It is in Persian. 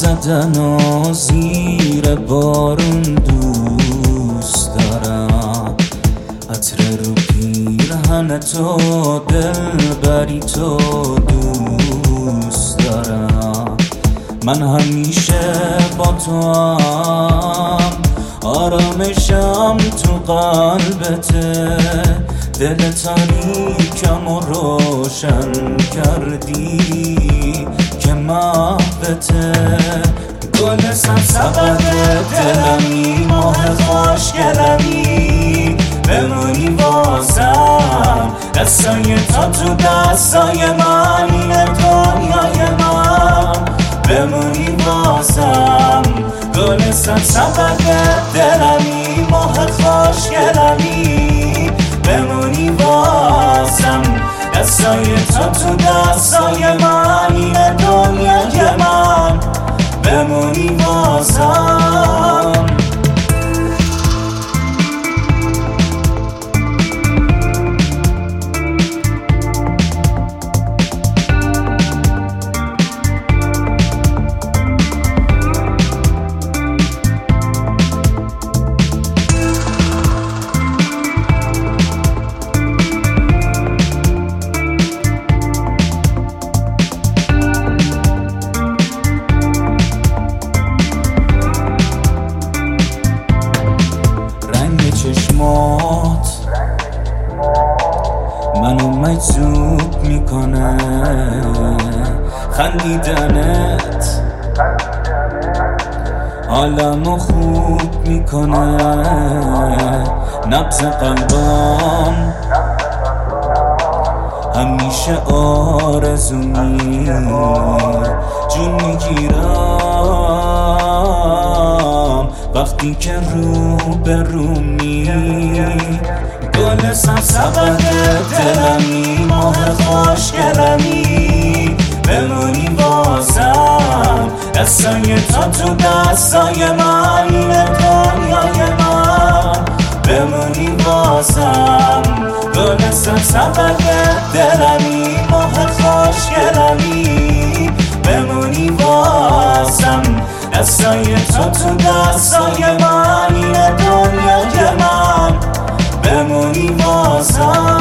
زدن و زیر بارون دوست دارم، عطر رو پیرهن تو، دلبری تو دوست دارم. من همیشه با تو هم، آرامشم تو قلبته، دل تاریکم و روشن کردی که محبته. گل سبزه دلمی، ماه خوشگلمی، بمونی واسم، دستای تو دستای من، این دنیای من، بمونی واسم. گل سبزه دلمی، ماه خوشگلمی، بمونی واسم، دستای تو دستای من، این دنیای من، بمونی واسم. چشمات منو مجذوب میکنه، خندیدنت حالمو خوب میکنه، نبض قلبم همیشه آرزومی، جون میگیرم وقتی که رو به رومی. گل سبزه دلمی، ماه خوشگلمی، بمونی واسم، دستای تو دستای من، این دنیای من، بمونی واسم. گل سبزه دلمی، ماه خوشگلمی، بمونی واسم، دستای تو دستای من، این دنیای من، بمونی واسم.